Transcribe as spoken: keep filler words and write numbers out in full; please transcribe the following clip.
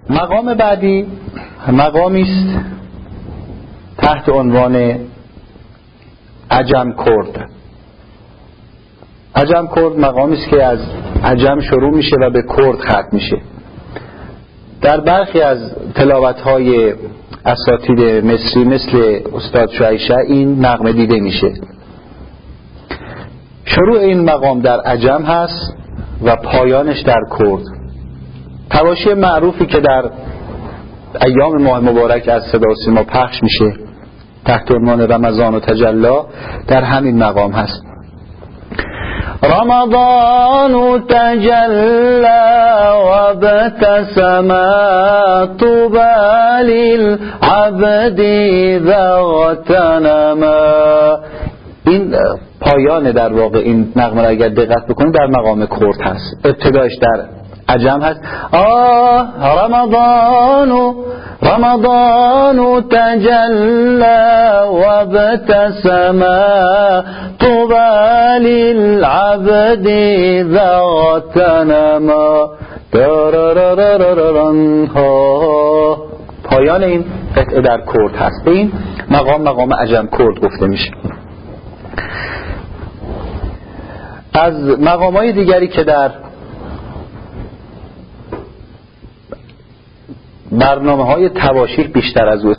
مقام بعدی مقامی است تحت عنوان عجم کرد. عجم کرد مقامی است که از عجم شروع میشه و به کرد ختم میشه. در برخی از تلاوت‌های اساتید مصری مثل استاد شعیشه این نغمه دیده میشه. شروع این مقام در عجم هست و پایانش در کرد. حواشی معروفی که در ایام ماه مبارک از صدا و سیما پخش میشه تحت عنوان رمضان و تجلا در همین مقام هست. رمضان تجلى وابتسم طوبى للعبد ذا اغتنما. این پایان در واقع این نغمه را اگر دقت بکنید در مقام کرد هست. ابتدایش در عجم هست. آه رمضان رمضان تجلى وابتسم طوبى للعبد ذا اغتنما. پایان این قطعه در کرد هست. این مقام مقام عجم کرد گفته میشه. از مقامات دیگری که در برنامه های تواشیح بیشتر از او